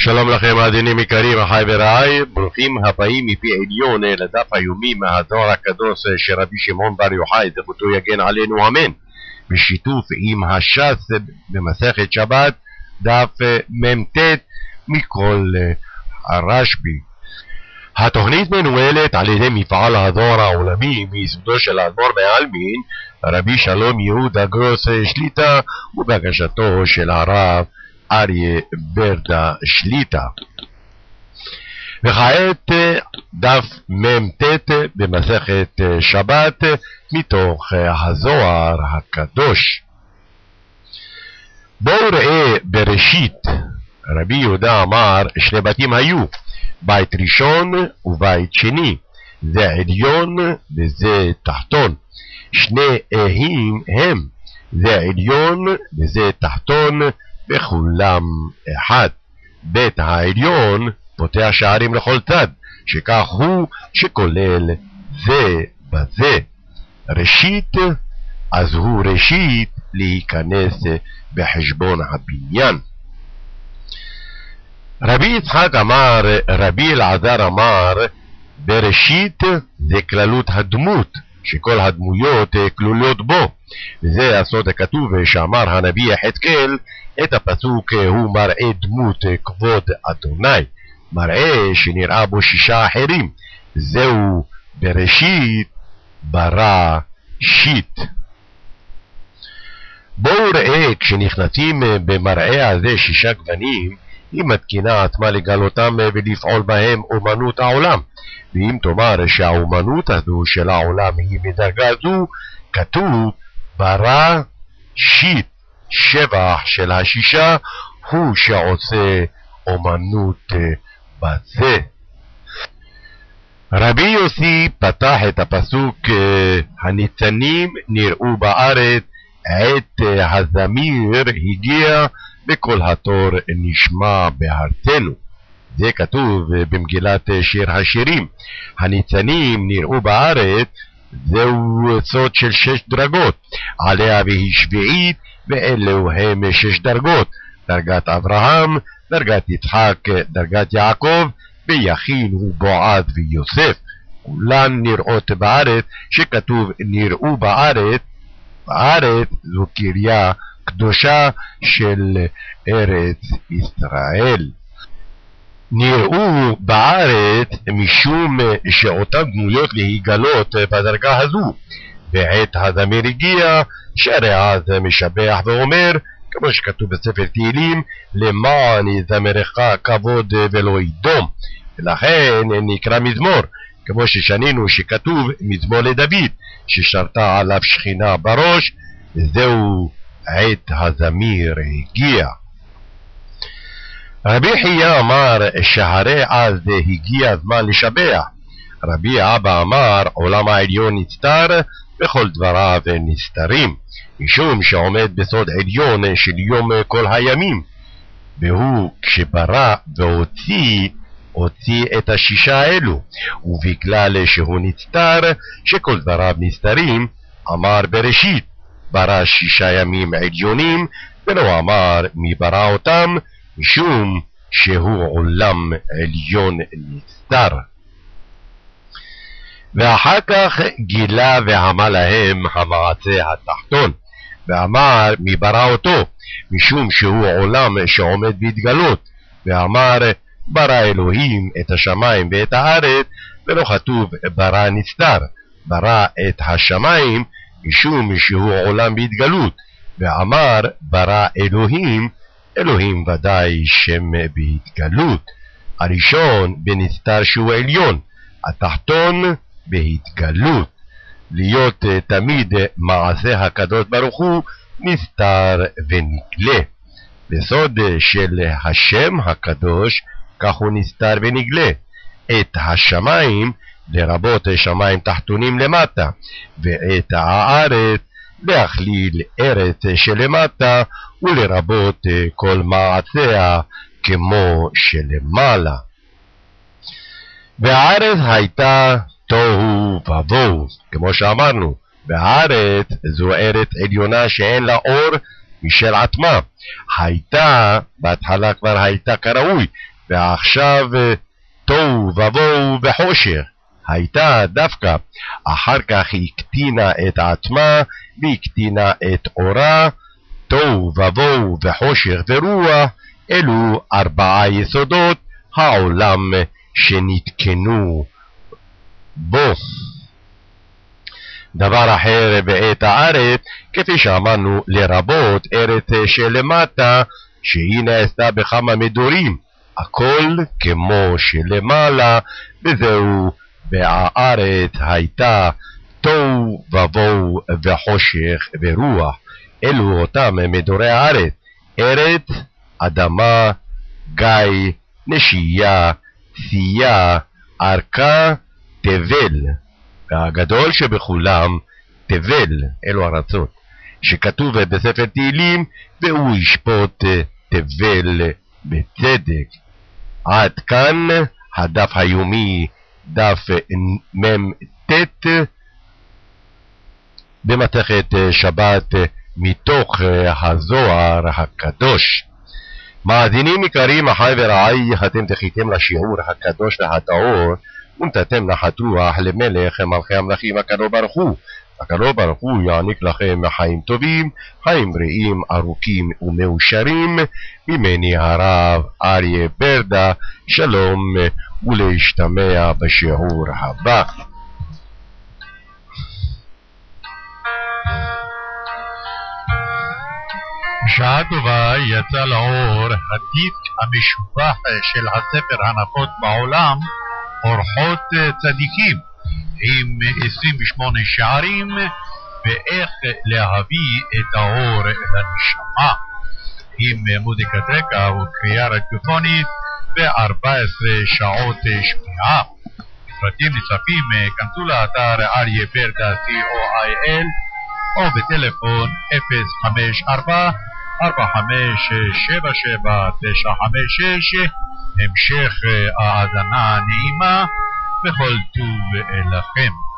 שלום לכם מאזינים יקרים, אחי ורעי, ברוכים הבאים מפי עליון לדף היומי מהזוהר הקדוש של רבי שמעון בר יוחאי, זכותו יגן עלינו אמן, בשיתוף עם הש"ס במסכת שבת, דף מ"ט מכל הרשב"י. התוכנית מנוהלת על ידי מפעל הזוהר העולמי מיסודו של האדמו"ר מעלמין, רבי שלום יהודה גרוס שליט"א, ובהגשתו של הרב אריה ברדה שליט"א. וכעת דף מ"ט במסכת שבת מתוך הזוהר הקדוש. בואו ראה בראשית, רבי יהודה אמר שני בתים היו, בית ראשון ובית שני, זה עליון וזה תחתון. שני אהים הם, זה עליון וזה תחתון, וכולם אחד. בית העליון פותח שערים לכל צד, שכך הוא שכולל זה בזה. ראשית, אז הוא ראשית להיכנס בחשבון הבניין. רבי יצחק אמר, רבי אלעזר אמר, בראשית זה כללות הדמות, שכל הדמויות כלולות בו. וזה הסוד הכתוב שאמר הנביא יחזקאל, את הפסוק הוא מראה דמות כבוד אדוני, מראה שנראה בו שישה אחרים. זהו בראשית ברא שיט. בואו ראה, כשנכנסים במראה הזה שישה גוונים, היא מתקינה עצמה לגלותם ולפעול בהם אומנות העולם. ואם תאמר שהאומנות הזו של העולם היא מדרגה זו, כתוב ברא שיט. שבח של השישה הוא שעושה אומנות בזה. רבי יוסי פתח את הפסוק הניצנים נראו בארץ, עת הזמיר הגיע וכל התור נשמע בארצנו. זה כתוב במגילת שיר השירים. הניצנים נראו בארץ, זהו סוד של 6 דרגות, עליה והיא שביעית, ואלו הם 6 דרגות, דרגת אברהם, דרגת יצחק, דרגת יעקב, ויכין ובועז ויוסף. כולן נראות בארץ, שכתוב נראו בארץ. בארץ זו קריה קדושה של ארץ ישראל. נראו בארץ משום שאותן דמויות להיגלות בדרגה הזו. ועת הזמיר הגיע, שהרי אז משבח ואומר, כמו שכתוב בספר תהילים, למען יזמרך כבוד ולא ידום. ולכן נקרא מזמור, כמו ששנינו שכתוב מזמור לדוד, ששרתה עליו שכינה בראש, וזהו עת הזמיר הגיע. רבי חייא אמר שהרי אז הגיע הזמן לשבח. רבי אבא אמר עולם העליון נסתר וכל דבריו נסתרים, משום שעומד בסוד עליון של יום כל הימים, והוא כשברא והוציא את השישה האלו, ובגלל שהוא נסתר שכל דבריו נסתרים, אמר בראשית ברא 6 ימים עליונים, ולא אמר מי ברא אותם, משום שהוא עולם עליון נסתר. ואחר כך גילה ואמר להם המעשה התחתון, ואמר מי ברא אותו, משום שהוא עולם שעומד בהתגלות, ואמר ברא אלוהים את השמיים ואת הארץ, ולא כתוב ברא נסתר, ברא את השמיים משום שהוא עולם בהתגלות, ואמר ברא אלוהים, אלוהים ודאי שם בהתגלות. הראשון בנסתר שהוא עליון, התחתון בהתגלות. להיות תמיד מעשה הקדוש ברוך הוא נסתר ונגלה. בסוד של השם הקדוש כך הוא נסתר ונגלה. את השמיים לרבות שמיים תחתונים למטה, ואת הארץ להכליל ארץ שלמטה, ולרבות כל מעשיה כמו שלמעלה. והארץ הייתה תוהו ובוהו, כמו שאמרנו, והארץ זו ארץ עליונה שאין לה אור משל עצמה. הייתה, בהתחלה כבר הייתה כראוי, ועכשיו תוהו ובוהו וחושך. הייתה דווקא, אחר כך היא הקטינה את עצמה והקטינה את אורה. תוהו ובוהו וחושך ורוח, אלו 4 יסודות העולם שנתקנו בו. דבר אחר בעת הארץ, כפי שאמרנו, לרבות ארץ שלמטה, שהיא נעשתה בכמה מדורים, הכל כמו שלמעלה, וזהו, והארץ הייתה תוהו ובוהו וחושך ורוח. אלו אותם מדורי הארץ, ארץ, אדמה, גיא, נשייה, צייה, ארכה, תבל. והגדול שבכולם, תבל, אלו ארצות, שכתוב בספר תהילים, והוא ישפוט תבל בצדק. עד כאן הדף היומי, דף מ"ט במסכת שבת מתוך הזוהר הקדוש. מאזינים יקרים, אחי ורעי, אתם זכיתם לשיעור הקדוש והטהור, ונתתם נחת רוח למלך מלכי המלכים הקדוש ברוך הוא. הקדוש ברוך הוא יעניק לכם חיים טובים, חיים בריאים, ארוכים ומאושרים. ממני הרב אריה ברדה, שלום ולהשתמע בשיעור הבא. בשעה טובה יצא לאור הדיסק המשובח של הספר הנפוץ בעולם, אורחות צדיקים, עם 28 שערים ואיך להביא את האור לנשמה, עם מוזיקת רקע וקריאה רדיופונית ו14 שעות שמיעה. לפרטים נוספים כנסו לאתר אריה ברדה co.il או בטלפון 054-4577-956. המשך האזנה נעימה וכל טוב לכם.